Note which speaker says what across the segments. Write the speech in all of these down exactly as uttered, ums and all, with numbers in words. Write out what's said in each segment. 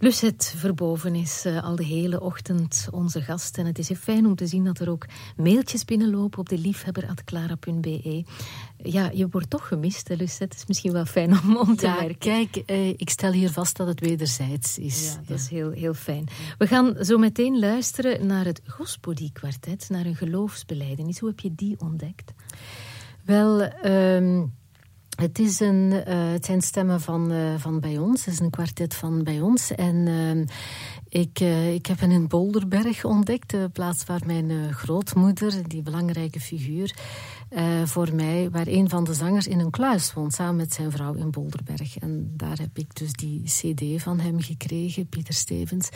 Speaker 1: Lucette Verboven is uh, al de hele ochtend onze gast. En het is heel fijn om te zien dat er ook mailtjes binnenlopen op de liefhebber at clara punt be. Ja, je wordt toch gemist, hè, Lucette. Het is misschien wel fijn om, om te
Speaker 2: ja,
Speaker 1: merken.
Speaker 2: Kijk, eh, ik stel hier vast dat het wederzijds is.
Speaker 1: Ja, dat ja. is heel, heel fijn. We gaan zo meteen luisteren naar het Gospodie-kwartet, naar een geloofsbelijdenis. Hoe heb je die ontdekt?
Speaker 2: Wel... Um... Het, is een, uh, het zijn stemmen van, uh, van bij ons. Het is een kwartet van bij ons. En uh, ik, uh, ik heb hen in Bolderberg ontdekt. De plaats waar mijn uh, grootmoeder, die belangrijke figuur... Uh, voor mij, waar een van de zangers in een kluis woont... samen met zijn vrouw in Bolderberg. En daar heb ik dus die cd van hem gekregen, Pieter Stevens.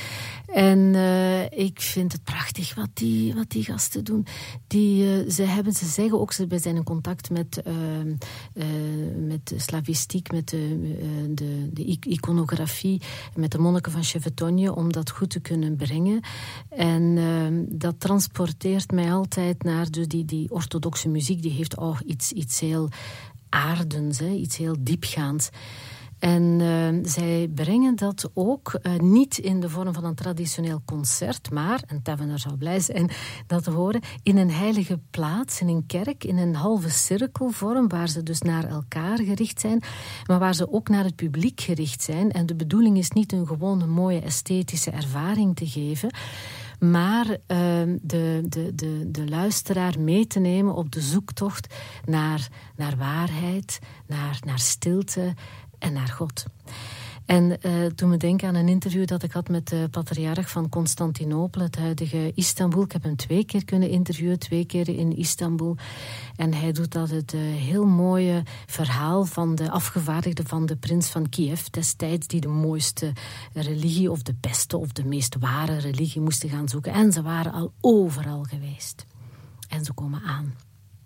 Speaker 2: En uh, ik vind het prachtig wat die, wat die gasten doen. Die, uh, ze, hebben, ze zeggen ook, ze zijn in contact met, uh, uh, met slavistiek, met de, uh, de, de iconografie, met de monniken van Chevetonje, om dat goed te kunnen brengen. En uh, dat transporteert mij altijd naar dus die, die orthodoxe muziek. Die heeft ook iets, iets heel aardends, hè, iets heel diepgaands. En uh, zij brengen dat ook uh, niet in de vorm van een traditioneel concert, maar, en Tavener zou blij zijn dat te horen, in een heilige plaats, in een kerk, in een halve cirkelvorm, waar ze dus naar elkaar gericht zijn, maar waar ze ook naar het publiek gericht zijn. En de bedoeling is niet een gewone mooie esthetische ervaring te geven, maar uh, de, de, de, de luisteraar mee te nemen op de zoektocht naar, naar waarheid, naar, naar stilte en naar God. En uh, toen me denken aan een interview dat ik had met de patriarch van Constantinopel, het huidige Istanbul. Ik heb hem twee keer kunnen interviewen, twee keer in Istanbul. En hij doet dat het uh, heel mooie verhaal van de afgevaardigde van de prins van Kiev destijds, die de mooiste religie of de beste of de meest ware religie moesten gaan zoeken. En ze waren al overal geweest. En ze komen aan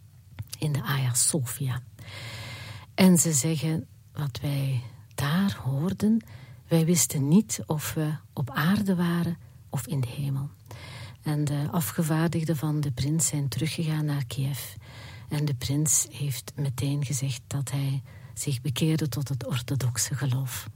Speaker 2: in de Hagia Sophia. En ze zeggen, wat wij daar hoorden, wij wisten niet of we op aarde waren of in de hemel. En de afgevaardigden van de prins zijn teruggegaan naar Kiev. En de prins heeft meteen gezegd dat hij zich bekeerde tot het orthodoxe geloof.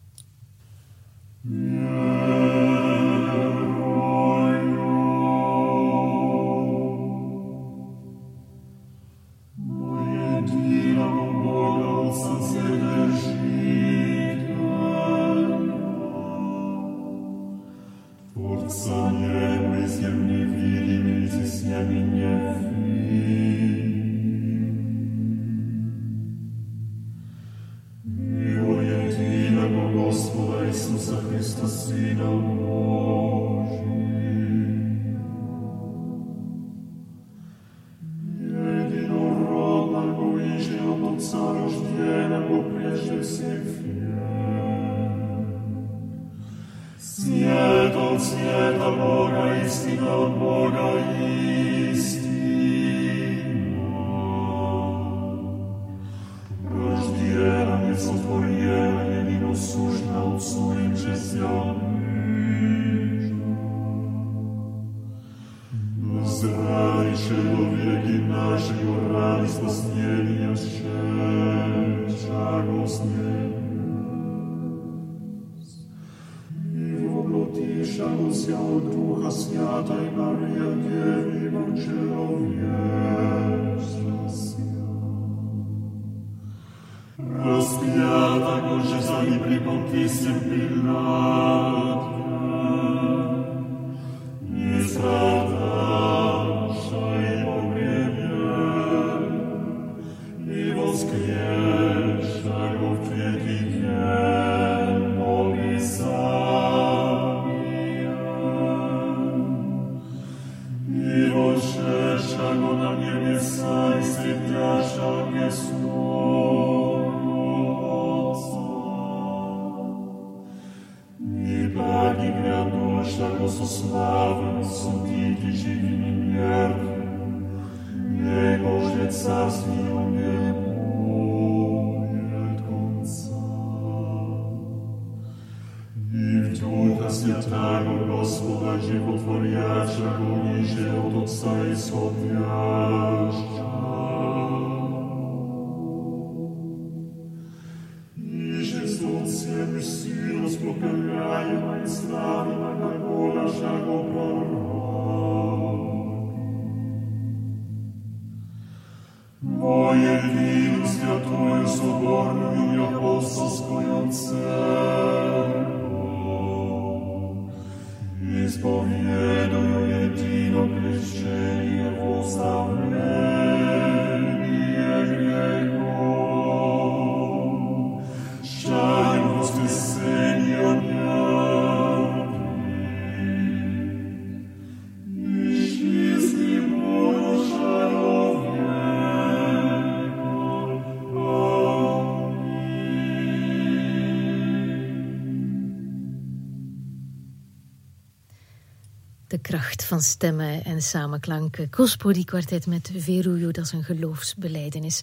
Speaker 3: Silos procalają
Speaker 1: de kracht van stemmen en samenklanken. Gospodi kwartet met Veruju, dat is een geloofsbelijdenis.